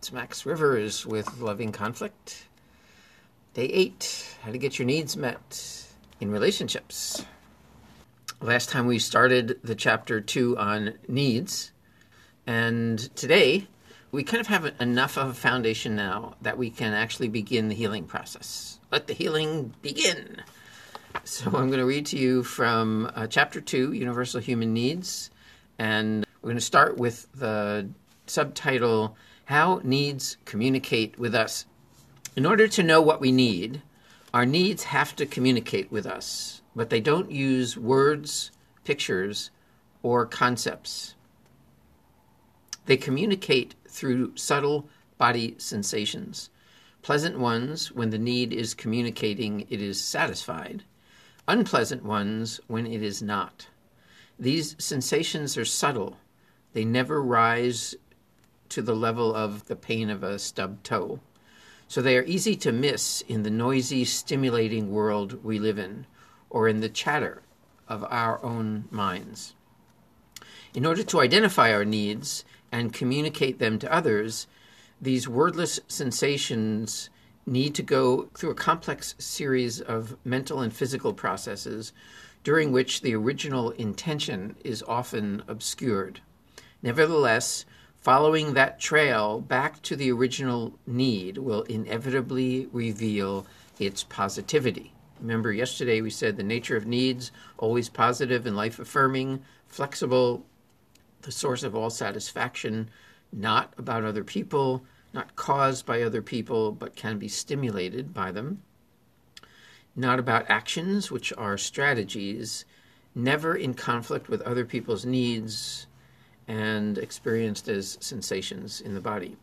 It's Max Rivers with Loving Conflict. Day 8, how to get your needs met in relationships. Last time we started the chapter 2 on needs, and today we kind of have enough of a foundation now that we can actually begin the healing process. Let the healing begin. So I'm going to read to you from chapter 2, Universal Human Needs, and we're going to start with the subtitle, How Needs Communicate with Us. In order to know what we need, our needs have to communicate with us, but they don't use words, pictures, or concepts. They communicate through subtle body sensations, pleasant ones when the need is communicating it is satisfied, unpleasant ones when it is not. These sensations are subtle. They never rise to the level of the pain of a stubbed toe. So they are easy to miss in the noisy, stimulating world we live in, or in the chatter of our own minds. In order to identify our needs and communicate them to others, these wordless sensations need to go through a complex series of mental and physical processes during which the original intention is often obscured. Nevertheless, following that trail back to the original need will inevitably reveal its positivity. Remember, yesterday we said the nature of needs, always positive and life-affirming, flexible, the source of all satisfaction, not about other people, not caused by other people, but can be stimulated by them. Not about actions, which are strategies, never in conflict with other people's needs, and experienced as sensations in the body.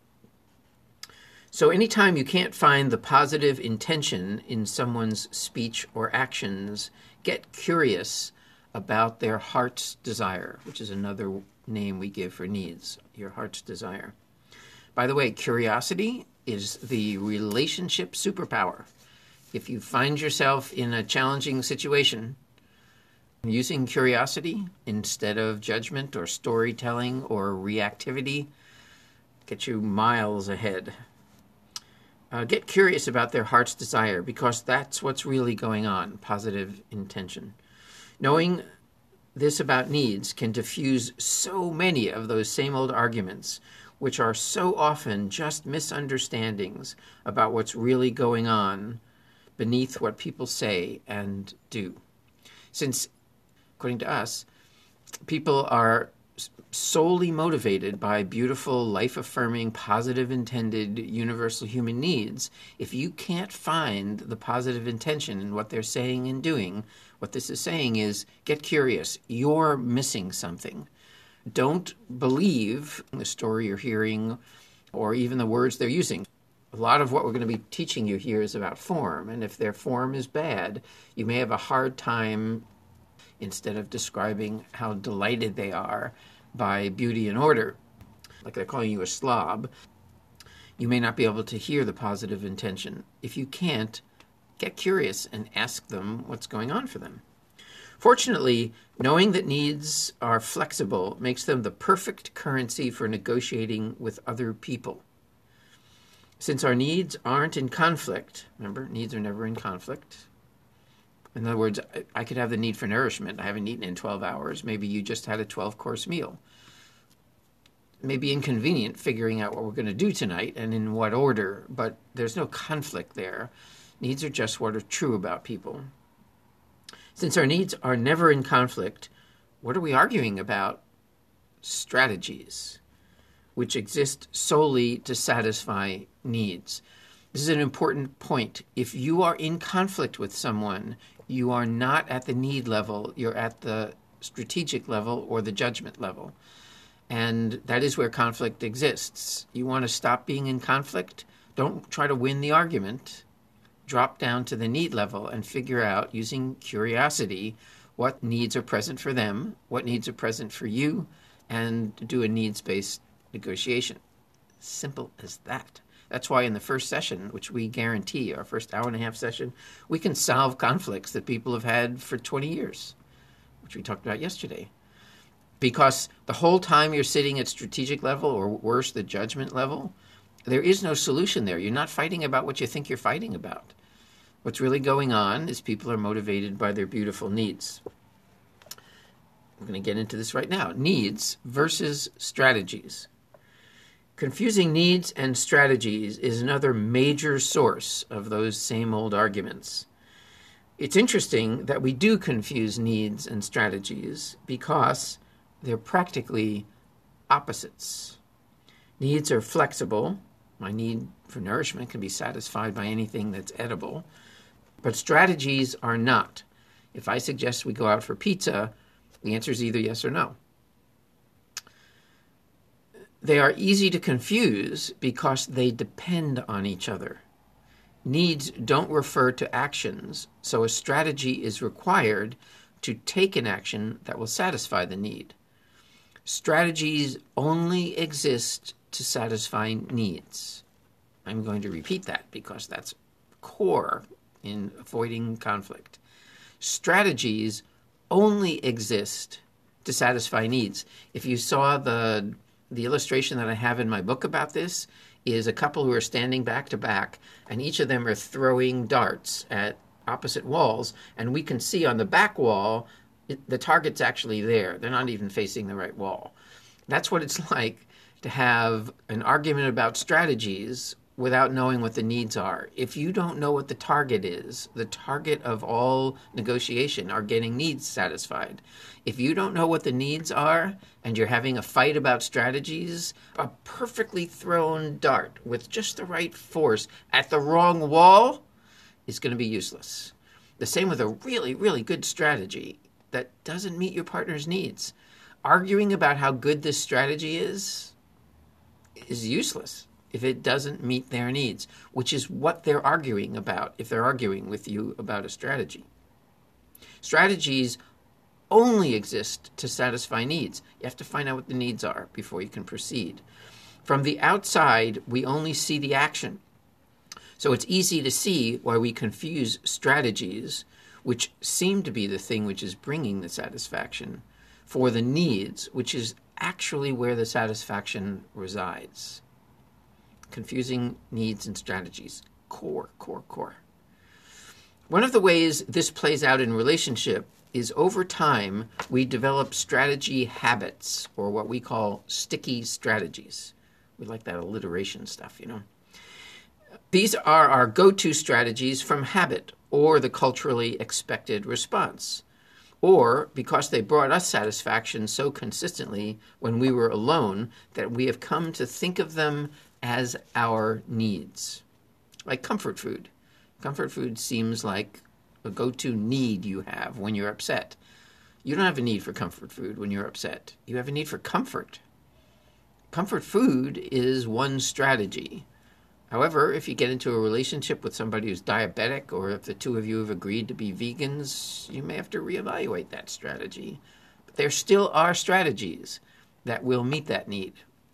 So anytime you can't find the positive intention in someone's speech or actions, get curious about their heart's desire, which is another name we give for needs, your heart's desire. By the way, curiosity is the relationship superpower. If you find yourself in a challenging situation, using curiosity instead of judgment or storytelling or reactivity get you miles ahead. Get curious about their heart's desire, because that's what's really going on, positive intention. Knowing this about needs can diffuse so many of those same old arguments, which are so often just misunderstandings about what's really going on beneath what people say and do. Since, according to us, people are solely motivated by beautiful, life-affirming, positive-intended, universal human needs. If you can't find the positive intention in what they're saying and doing, what this is saying is, get curious. You're missing something. Don't believe the story you're hearing or even the words they're using. A lot of what we're going to be teaching you here is about form, and if their form is bad, you may have a hard time, instead of describing how delighted they are by beauty and order, like they're calling you a slob, you may not be able to hear the positive intention. If you can't, get curious and ask them what's going on for them. Fortunately, knowing that needs are flexible makes them the perfect currency for negotiating with other people. Since our needs aren't in conflict, remember, needs are never in conflict. In other words, I could have the need for nourishment. I haven't eaten in 12 hours. Maybe you just had a 12-course meal. It may be inconvenient figuring out what we're going to do tonight and in what order, but there's no conflict there. Needs are just what are true about people. Since our needs are never in conflict, what are we arguing about? Strategies, which exist solely to satisfy needs. This is an important point. If you are in conflict with someone, you are not at the need level, you're at the strategic level or the judgment level. And that is where conflict exists. You want to stop being in conflict? Don't try to win the argument. Drop down to the need level and figure out, using curiosity, what needs are present for them, what needs are present for you, and do a needs-based negotiation. Simple as that. That's why in the first session, which we guarantee, our first hour-and-a-half session, we can solve conflicts that people have had for 20 years, which we talked about yesterday. Because the whole time you're sitting at strategic level, or worse, the judgment level, there is no solution there. You're not fighting about what you think you're fighting about. What's really going on is people are motivated by their beautiful needs. We're going to get into this right now. Needs versus strategies. Confusing needs and strategies is another major source of those same old arguments. It's interesting that we do confuse needs and strategies because they're practically opposites. Needs are flexible. My need for nourishment can be satisfied by anything that's edible. But strategies are not. If I suggest we go out for pizza, the answer is either yes or no. They are easy to confuse because they depend on each other. Needs don't refer to actions, so a strategy is required to take an action that will satisfy the need. Strategies only exist to satisfy needs. I'm going to repeat that because that's core in avoiding conflict. Strategies only exist to satisfy needs. If you saw the illustration that I have in my book about this, is a couple who are standing back to back, and each of them are throwing darts at opposite walls, and we can see on the back wall, the target's actually there. They're not even facing the right wall. That's what it's like to have an argument about strategies without knowing what the needs are. If you don't know what the target is, the target of all negotiation are getting needs satisfied. If you don't know what the needs are and you're having a fight about strategies, a perfectly thrown dart with just the right force at the wrong wall is going to be useless. The same with a really, really good strategy that doesn't meet your partner's needs. Arguing about how good this strategy is useless if it doesn't meet their needs, which is what they're arguing about if they're arguing with you about a strategy. Strategies only exist to satisfy needs. You have to find out what the needs are before you can proceed. From the outside, we only see the action. So it's easy to see why we confuse strategies, which seem to be the thing which is bringing the satisfaction, for the needs, which is actually where the satisfaction resides. Confusing needs and strategies. Core. One of the ways this plays out in relationship is over time we develop strategy habits, or what we call sticky strategies. We like that alliteration stuff, you know. These are our go-to strategies from habit or the culturally expected response, or because they brought us satisfaction so consistently when we were alone that we have come to think of them as our needs. Like comfort food. Comfort food seems like a go-to need you have when you're upset. You don't have a need for comfort food when you're upset. You have a need for comfort. Comfort food is one strategy. However, if you get into a relationship with somebody who's diabetic, or if the two of you have agreed to be vegans, you may have to reevaluate that strategy. But there still are strategies that will meet that need.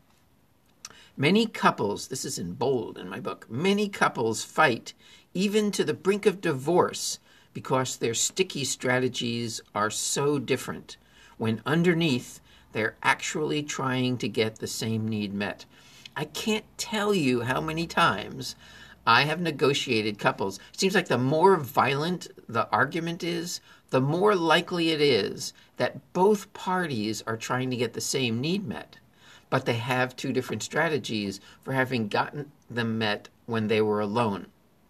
Many couples, this is in bold in my book, many couples fight even to the brink of divorce because their sticky strategies are so different, when underneath they're actually trying to get the same need met. I can't tell you how many times I have negotiated couples. It seems like the more violent the argument is, the more likely it is that both parties are trying to get the same need met, but they have two different strategies for having gotten them met when they were alone.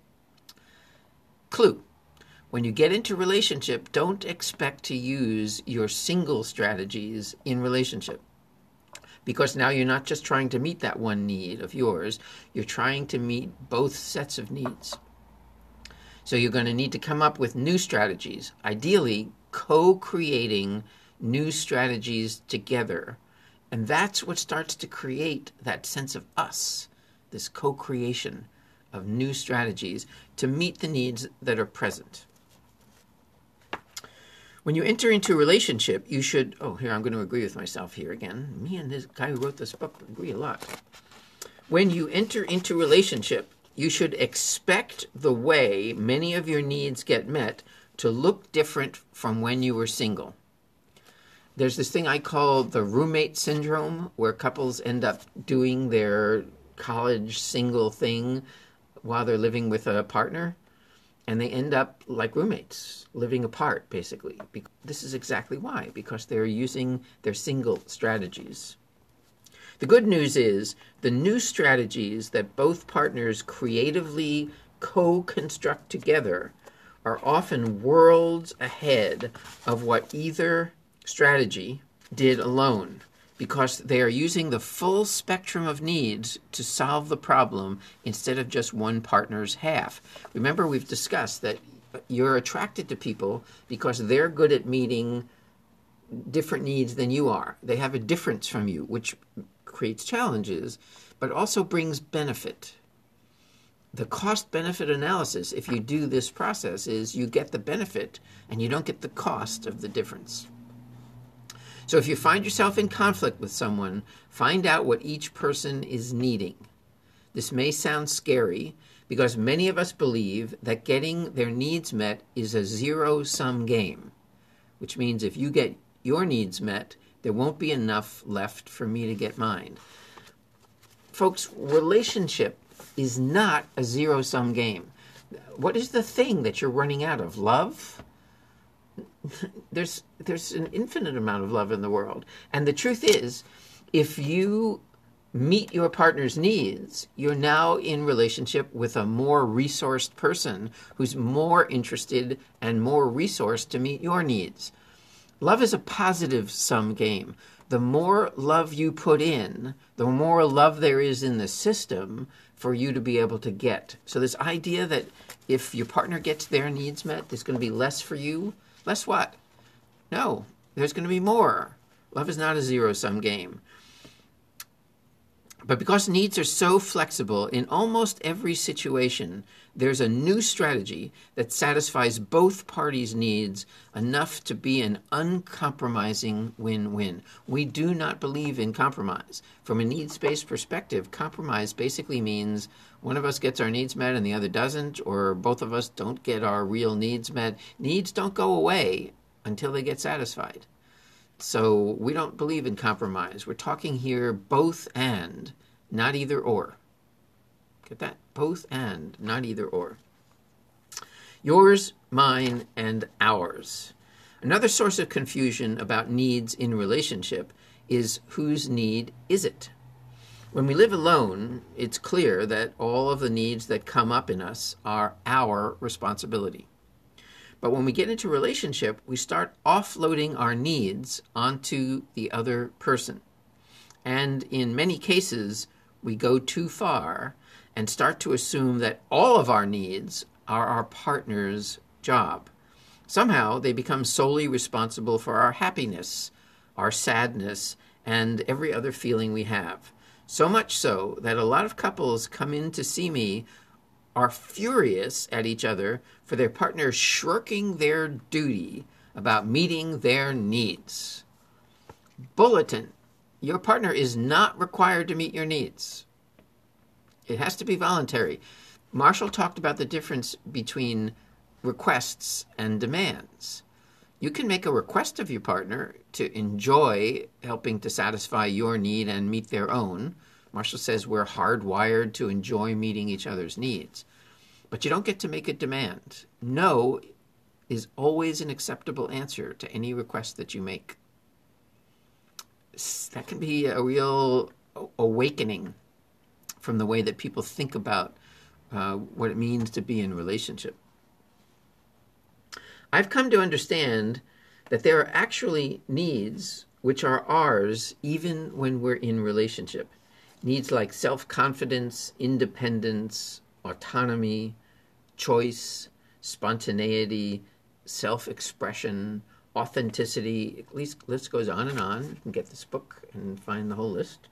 Clue: when you get into relationship, don't expect to use your single strategies in relationship. Because now you're not just trying to meet that one need of yours, you're trying to meet both sets of needs. So you're going to need to come up with new strategies, ideally co-creating new strategies together. And that's what starts to create that sense of us, this co-creation of new strategies to meet the needs that are present. When you enter into a relationship, you should, I'm going to agree with myself here again. Me and this guy who wrote this book agree a lot. When you enter into a relationship, you should expect the way many of your needs get met to look different from when you were single. There's this thing I call the roommate syndrome, where couples end up doing their college single thing while they're living with a partner, and they end up like roommates, living apart, basically. This is exactly why, because they're using their single strategies. The good news is the new strategies that both partners creatively co-construct together are often worlds ahead of what either strategy did alone, because they are using the full spectrum of needs to solve the problem instead of just one partner's half. Remember, we've discussed that you're attracted to people because they're good at meeting different needs than you are. They have a difference from you, which creates challenges, but also brings benefit. The cost-benefit analysis, if you do this process, is you get the benefit and you don't get the cost of the difference. So if you find yourself in conflict with someone, find out what each person is needing. This may sound scary because many of us believe that getting their needs met is a zero-sum game, which means if you get your needs met, there won't be enough left for me to get mine. Folks, relationship is not a zero-sum game. What is the thing that you're running out of? Love? There's an infinite amount of love in the world. And the truth is, if you meet your partner's needs, you're now in relationship with a more resourced person who's more interested and more resourced to meet your needs. Love is a positive sum game. The more love you put in, the more love there is in the system for you to be able to get. So this idea that if your partner gets their needs met, there's going to be less for you. Less what? No, there's going to be more. Love is not a zero-sum game. But because needs are so flexible, in almost every situation, there's a new strategy that satisfies both parties' needs enough to be an uncompromising win-win. We do not believe in compromise. From a needs-based perspective, compromise basically means one of us gets our needs met and the other doesn't, or both of us don't get our real needs met. Needs don't go away until they get satisfied. So we don't believe in compromise. We're talking here both and, not either or. Get that? Both and, not either or. Yours, mine, and ours. Another source of confusion about needs in relationship is whose need is it? When we live alone, it's clear that all of the needs that come up in us are our responsibility. But when we get into relationship, we start offloading our needs onto the other person. And in many cases, we go too far and start to assume that all of our needs are our partner's job. Somehow, they become solely responsible for our happiness, our sadness, and every other feeling we have. So much so that a lot of couples come in to see me are furious at each other for their partner shirking their duty about meeting their needs. Bulletin: your partner is not required to meet your needs. It has to be voluntary. Marshall talked about the difference between requests and demands. You can make a request of your partner to enjoy helping to satisfy your need and meet their own. Marshall says we're hardwired to enjoy meeting each other's needs. But you don't get to make a demand. No is always an acceptable answer to any request that you make. That can be a real awakening from the way that people think about what it means to be in a relationship. I've come to understand that there are actually needs which are ours even when we're in relationship. Needs like self-confidence, independence, autonomy, choice, spontaneity, self-expression, authenticity. At least the list goes on and on. You can get this book and find the whole list.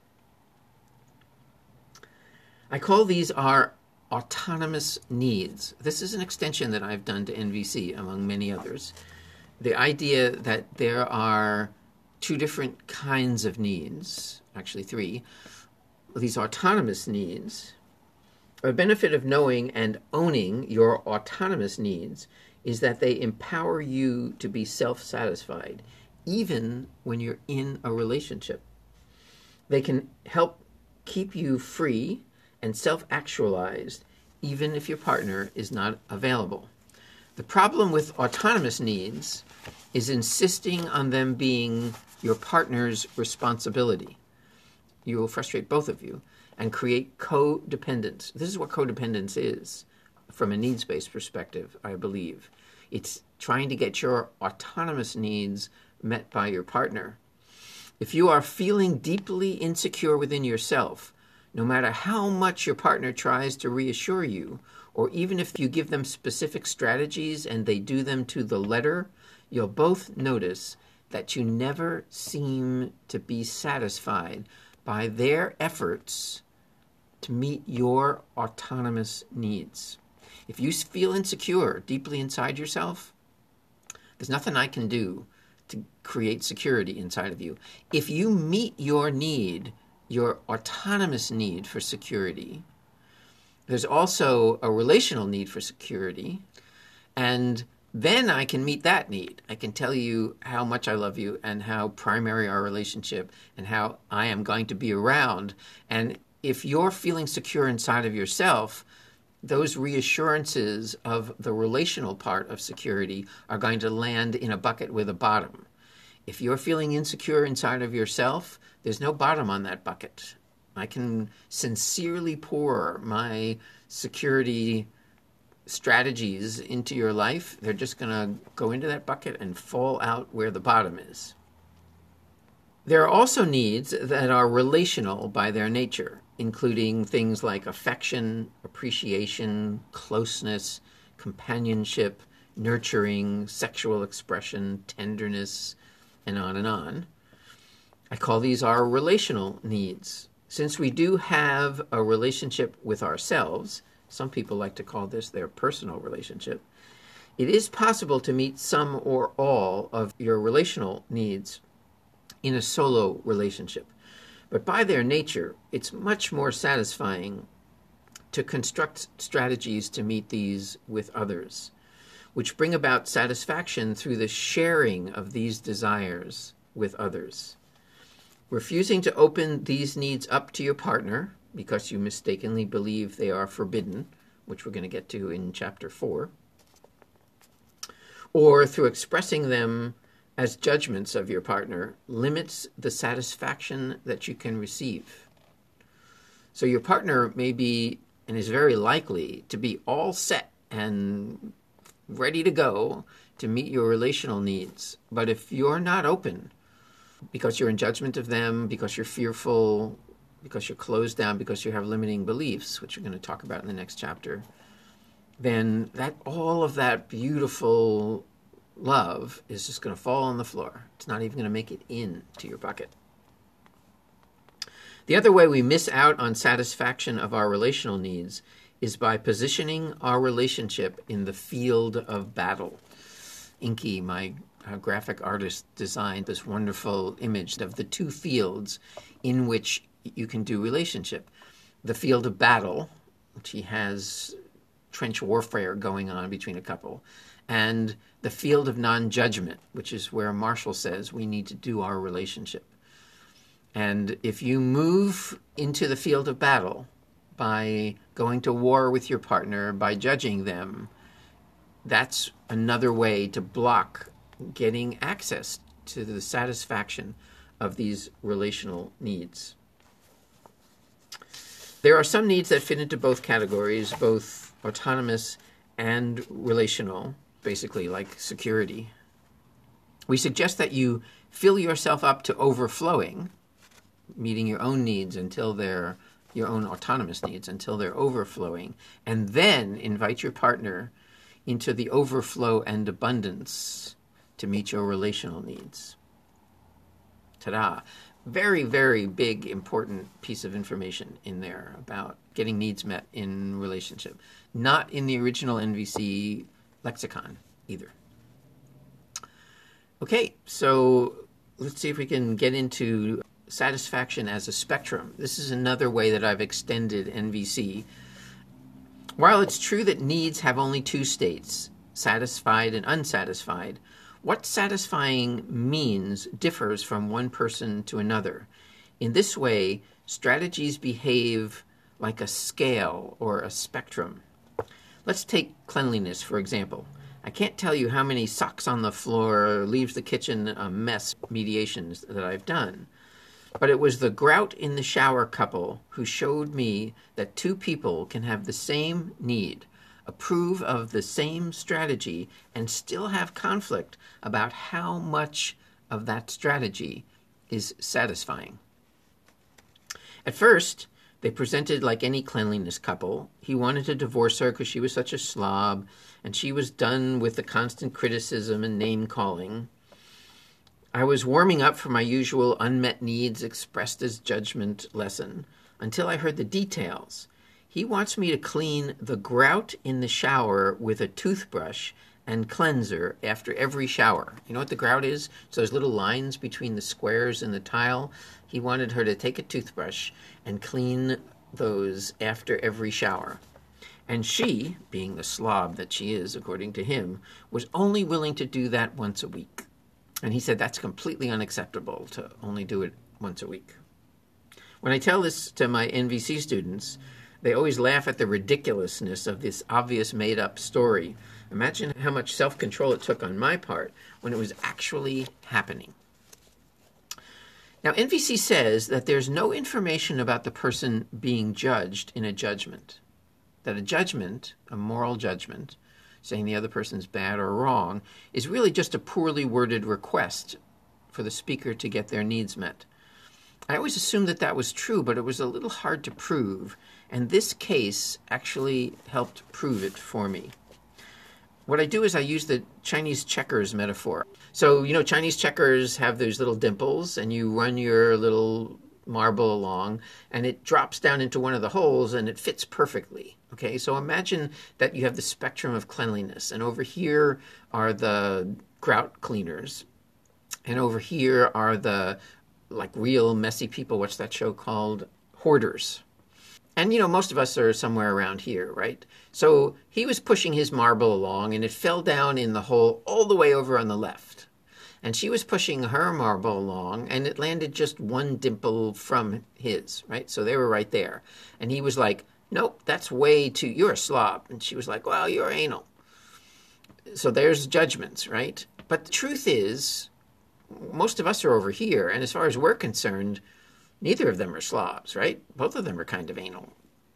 I call these our autonomous needs. This is an extension that I've done to NVC, among many others. The idea that there are two different kinds of needs, actually three. These autonomous needs. A benefit of knowing and owning your autonomous needs is that they empower you to be self-satisfied, even when you're in a relationship. They can help keep you free and self-actualized even if your partner is not available. The problem with autonomous needs is insisting on them being your partner's responsibility. You will frustrate both of you and create codependence. This is what codependence is from a needs-based perspective, I believe. It's trying to get your autonomous needs met by your partner. If you are feeling deeply insecure within yourself, no matter how much your partner tries to reassure you, or even if you give them specific strategies and they do them to the letter, you'll both notice that you never seem to be satisfied by their efforts to meet your autonomous needs. If you feel insecure deeply inside yourself, there's nothing I can do to create security inside of you. If you meet your need, your autonomous need for security, there's also a relational need for security, and then I can meet that need. I can tell you how much I love you and how primary our relationship and how I am going to be around. And if you're feeling secure inside of yourself, those reassurances of the relational part of security are going to land in a bucket with a bottom. If you're feeling insecure inside of yourself, there's no bottom on that bucket. I can sincerely pour my security strategies into your life. They're just going to go into that bucket and fall out where the bottom is. There are also needs that are relational by their nature, including things like affection, appreciation, closeness, companionship, nurturing, sexual expression, tenderness, and on and on. I call these our relational needs. Since we do have a relationship with ourselves, some people like to call this their personal relationship, it is possible to meet some or all of your relational needs in a solo relationship. But by their nature, it's much more satisfying to construct strategies to meet these with others, which bring about satisfaction through the sharing of these desires with others. Refusing to open these needs up to your partner because you mistakenly believe they are forbidden, which we're going to get to in chapter 4, or through expressing them as judgments of your partner, limits the satisfaction that you can receive. So your partner may be, and is very likely, to be all set and ready to go to meet your relational needs. But if you're not open, because you're in judgment of them, because you're fearful, because you're closed down, because you have limiting beliefs, which we're going to talk about in the next chapter, then all of that beautiful love is just going to fall on the floor. It's not even going to make it into your bucket. The other way we miss out on satisfaction of our relational needs is by positioning our relationship in the field of battle. Inky, my graphic artist, designed this wonderful image of the two fields in which you can do relationship. The field of battle, which he has trench warfare going on between a couple, and the field of non-judgment, which is where Marshall says we need to do our relationship. And if you move into the field of battle by going to war with your partner, by judging them, that's another way to block getting access to the satisfaction of these relational needs. There are some needs that fit into both categories, both autonomous and relational, basically like security. We suggest that you fill yourself up to overflowing, meeting your own needs until they're your own autonomous needs until they're overflowing, and then invite your partner into the overflow and abundance to meet your relational needs. Ta-da! Very, very big, important piece of information in there about getting needs met in relationship. Not in the original NVC lexicon either. Okay, so let's see if we can get into satisfaction as a spectrum. This is another way that I've extended NVC. While it's true that needs have only two states, satisfied and unsatisfied, What satisfying means differs from one person to another. In this way, strategies behave like a scale or a spectrum. Let's take cleanliness, for example. I can't tell you how many socks on the floor, leaves the kitchen a mess mediations that I've done. But it was the grout in the shower couple who showed me that two people can have the same need, approve of the same strategy, and still have conflict about how much of that strategy is satisfying. At first, they presented like any cleanliness couple. He wanted to divorce her because she was such a slob, and she was done with the constant criticism and name-calling. I was warming up for my usual unmet needs expressed as judgment lesson until I heard the details. He wants me to clean the grout in the shower with a toothbrush and cleanser after every shower. You know what the grout is? It's those little lines between the squares in the tile. He wanted her to take a toothbrush and clean those after every shower. And she, being the slob that she is, according to him, was only willing to do that once a week. And he said that's completely unacceptable to only do it once a week. When I tell this to my NVC students, they always laugh at the ridiculousness of this obvious made-up story. Imagine how much self-control it took on my part when it was actually happening. Now, NVC says that there's no information about the person being judged in a judgment. That a judgment, a moral judgment, saying the other person's bad or wrong, is really just a poorly worded request for the speaker to get their needs met. I always assumed that that was true, but it was a little hard to prove, and this case actually helped prove it for me. What I do is I use the Chinese checkers metaphor. So, Chinese checkers have those little dimples, and you run your little marble along, and it drops down into one of the holes, and it fits perfectly. Okay, so imagine that you have the spectrum of cleanliness, and over here are the grout cleaners, and over here are the, real messy people. What's that show called? Hoarders. And, most of us are somewhere around here, right? So he was pushing his marble along, and it fell down in the hole all the way over on the left. And she was pushing her marble along, and it landed just one dimple from his, right? So they were right there. And he was like, nope, that's way too, you're a slob. And she was like, well, you're anal. So there's judgments, right? But the truth is, most of us are over here, and as far as we're concerned, neither of them are slobs, right? Both of them are kind of anal.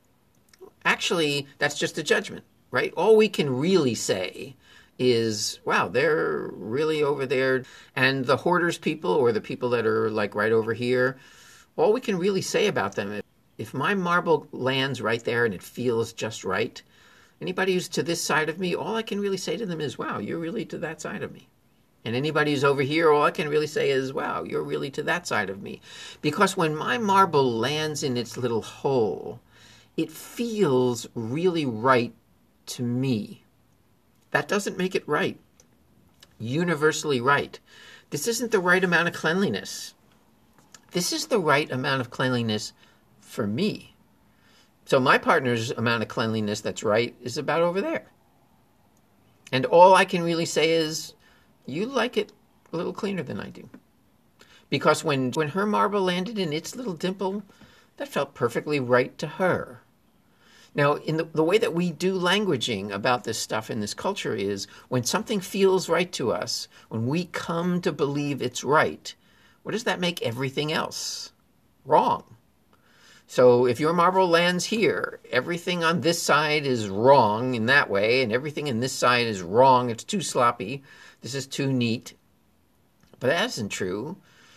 Actually, that's just a judgment, right? All we can really say is, wow, they're really over there. And the hoarders people, or the people that are right over here, all we can really say about them, if my marble lands right there and it feels just right, anybody who's to this side of me, all I can really say to them is, wow, you're really to that side of me. And anybody who's over here, all I can really say is, wow, you're really to that side of me. Because when my marble lands in its little hole, it feels really right to me. That doesn't make it right. Universally right. This isn't the right amount of cleanliness. This is the right amount of cleanliness for me. So my partner's amount of cleanliness that's right is about over there. And all I can really say is, you like it a little cleaner than I do. Because when her marble landed in its little dimple, that felt perfectly right to her. Now, in the way that we do languaging about this stuff in this culture is, when something feels right to us, when we come to believe it's right, what does that make everything else? Wrong. So if your marble lands here, everything on this side is wrong in that way, and everything in this side is wrong. It's too sloppy. This is too neat. But that isn't true.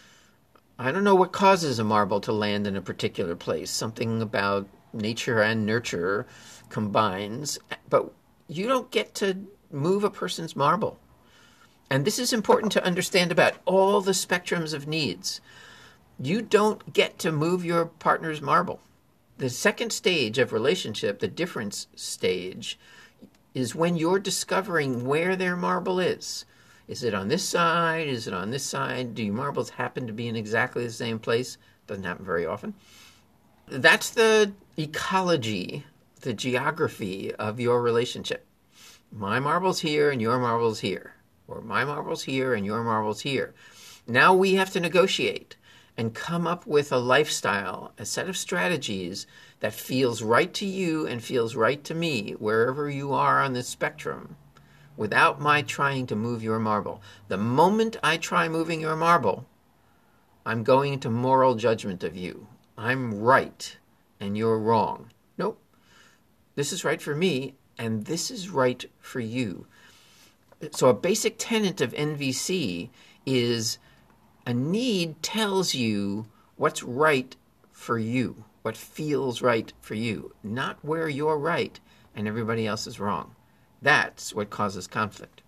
I don't know what causes a marble to land in a particular place. Something about nature and nurture combines. But you don't get to move a person's marble. And this is important to understand about all the spectrums of needs. You don't get to move your partner's marble. The second stage of relationship, the difference stage, is when you're discovering where their marble is. Is it on this side? Is it on this side? Do your marbles happen to be in exactly the same place? Doesn't happen very often. That's the ecology, the geography of your relationship. My marble's here and your marble's here. or my marble's here and your marble's here. Now we have to negotiate and come up with a lifestyle, a set of strategies that feels right to you and feels right to me, wherever you are on this spectrum, without my trying to move your marble. The moment I try moving your marble, I'm going into moral judgment of you. I'm right and you're wrong. Nope. This is right for me and this is right for you. So a basic tenet of NVC is a need tells you what's right for you, what feels right for you, not where you're right and everybody else is wrong. That's what causes conflict.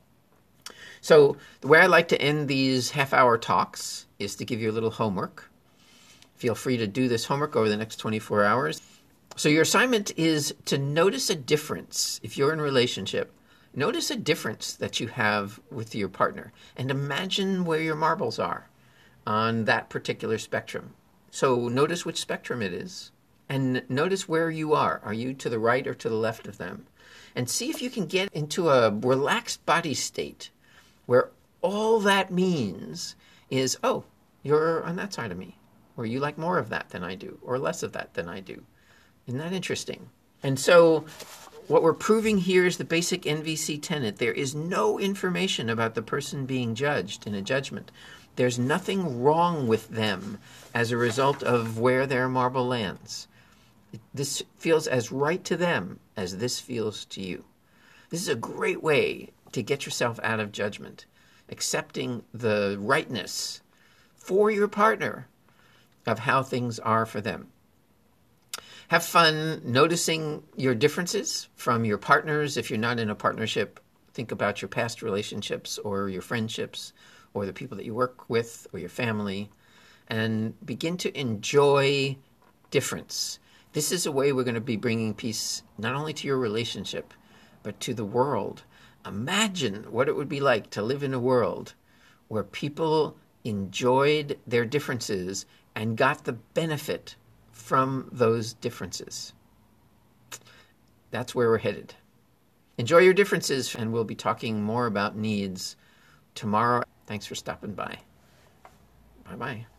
So the way I like to end these half-hour talks is to give you a little homework. Feel free to do this homework over the next 24 hours. So your assignment is to notice a difference. If you're in a relationship, notice a difference that you have with your partner and imagine where your marbles are on that particular spectrum. So notice which spectrum it is and notice where you are. Are you to the right or to the left of them? And see if you can get into a relaxed body state where all that means is, oh, you're on that side of me, or you like more of that than I do, or less of that than I do. Isn't that interesting? And so what we're proving here is the basic NVC tenet. There is no information about the person being judged in a judgment. There's nothing wrong with them as a result of where their marble lands. This feels as right to them as this feels to you. This is a great way to get yourself out of judgment, accepting the rightness for your partner of how things are for them. Have fun noticing your differences from your partners. If you're not in a partnership, think about your past relationships or your friendships or the people that you work with or your family, and begin to enjoy difference. This is a way we're going to be bringing peace not only to your relationship, but to the world. Imagine what it would be like to live in a world where people enjoyed their differences and got the benefit from those differences. That's where we're headed. Enjoy your differences, and we'll be talking more about needs tomorrow. Thanks for stopping by. Bye-bye.